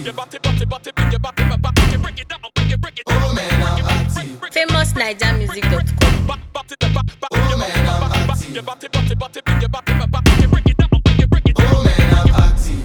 Oh man, I'm active. FamousNigerMusic.com. Oh man, I'm active. Oh man, I'm active.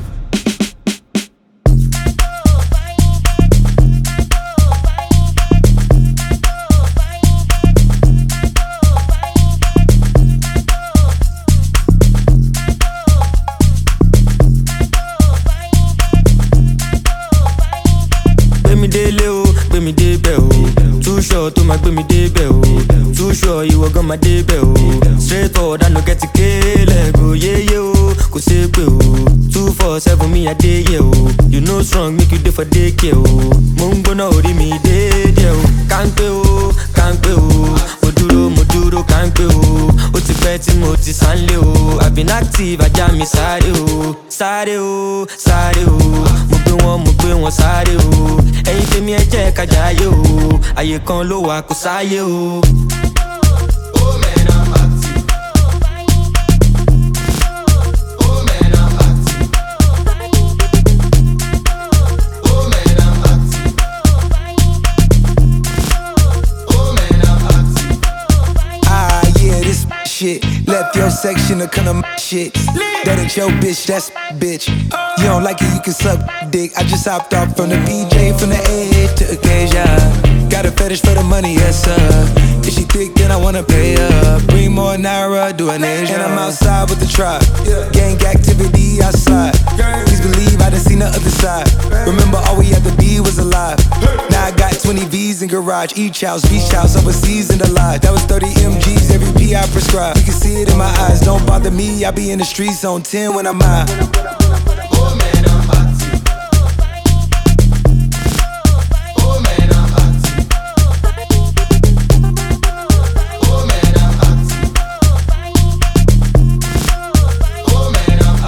Gbé mi délé o, gbé mi débẹ̀ o. Too sure tó máa gbé mi débẹ̀ o. Too sure ìwọ gan máa débẹ̀ o. Straight forward, I no get leg o. Yéyé o, kò ṣeé pé o. 247 mi àdéyé o. You know strong, make you dey for daycare o. Mo ń gbóná orí mi déédéé o. Kánpé o, kánpé o. Mo dúró kánpé o. Ó ti pẹ́ tí mo ti sánlé o. I've been active, ajá mi sáré o. Sáré o, sáré o. Mo gbé wọn sáré o. Ẹ̀yin tèmi ẹ jẹ́ ká jayé o. Àyè kan ló wà kò sáyé o. Oh man, I'm active. Oh man, I'm active. Oh man, I'm active. Oh man, I'm active. Ah, yeah, this shit. Left your section of kind of shit. That ain't your bitch, that's bitch. You don't like it, you can suck dick. I just hopped off from the PJ, from the edge to Acacia. Got a fetish for the money, yes sir. If she thick, then I wanna pay her. Bring more Naira, do an Asia. And I'm outside with the tribe. Gang activity outside. Please believe I done seen the other side. Remember, all we had to be was alive. Now I got 20 V's in garage. Each house, beach house, overseas in the lodge. That was 30 MGs, every P I prescribe. You can see it in my eyes, don't bother me. I be in the streets on 10 when I'm out. Oh man, I'm active. Oh man, I'm active. Oh man, I'm active. Oh man, I'm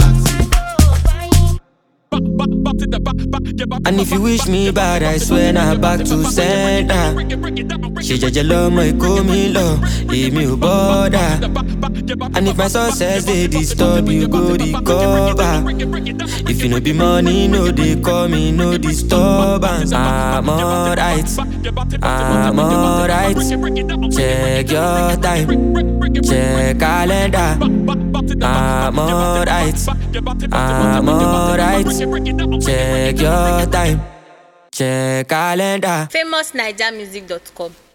active. And if you wish me bad, I swear na back to sender. Ṣe jẹ́jẹ́ lọ́mọ Èkó mi lọ, èmi ò bother. And if my success dey disturb you, go recover. If you no be money, no dey call me, no disturbance. I'm alright, I'm alright. Check your time, check calendar. I'm alright, I'm alright. Check your time, check calendar. FamousNigerMusic.com.